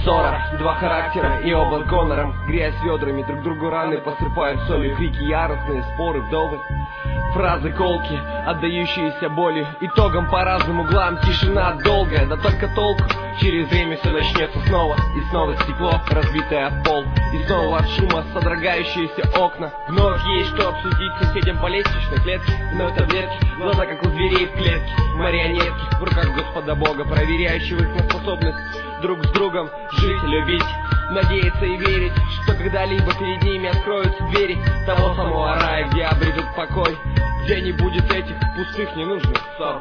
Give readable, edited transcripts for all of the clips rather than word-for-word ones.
Ссора, два характера и оба с гонором. Грязь ведрами, друг другу раны посыпают солью. Крики яростные, споры вдовы, фразы колки, отдающиеся болью. Итогом по разным углам тишина долгая. Да только толку, через время все начнется снова. И снова стекло, разбитое об пол. И снова от шума содрогающиеся окна. Вновь есть что обсудить соседям по лестничной клетке. Вновь таблетки, глаза как у зверей в клетке. Марионетки в руках Господа Бога, проверяющего их на способность друг с другом жить, любить, надеяться и верить, что когда-либо перед ними откроются двери того самого рая, где обретут покой, где не будет этих пустых ненужных ссор.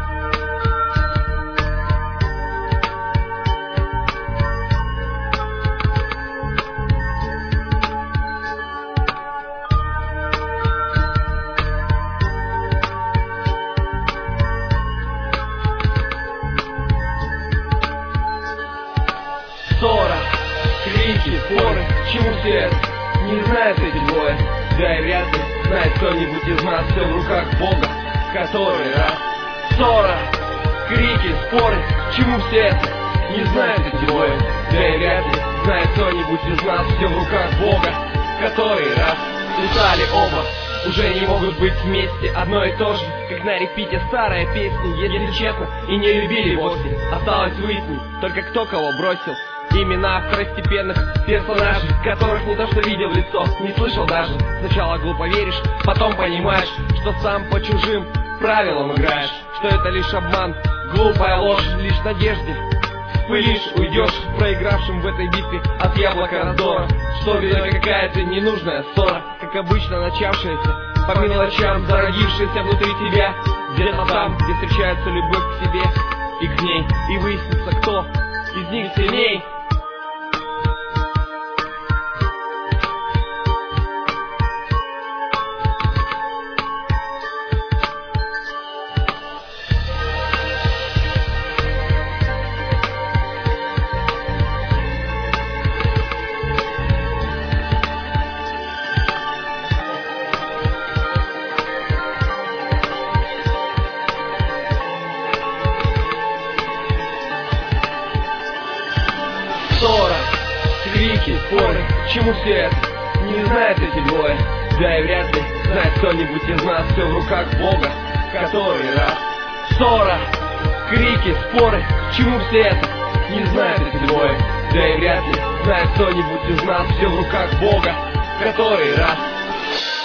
Ссора, крики, споры, чему все это? Не знают эти двое, да и вряд ли знает кто-нибудь из нас. Все в руках Бога, который раз. Ссора, крики, споры, чему все это? Не знают эти двое, да и вряд ли знает кто-нибудь из нас. Все в руках Бога, который раз. Устали оба, уже не могут быть вместе. Одно и то же, как на репите старая песня. Если честно, и не любили вовсе. Осталось выяснить, только кто кого бросил. Имена второстепенных персонажей, которых не то что видел в лицо, не слышал даже. Сначала глупо веришь, потом понимаешь, что сам по чужим правилам играешь, что это лишь обман, глупая ложь, лишь надежде пылишь, уйдешь проигравшим в этой битве от яблока раздора. Что виной какая-то ненужная ссора, как обычно начавшаяся по мелочам, зародившаяся внутри тебя, где-то там, где встречается любовь к себе и к ней, и выяснится, кто из них сильней. Ссора, крики, споры, чему все это? Не знают эти двое, да и вряд ли знает кто-нибудь из нас. Все в руках Бога, который раз. Ссора, крики, споры, чему все это? Не знают эти двое, да и вряд ли знает кто-нибудь из нас. Все в руках Бога, который раз.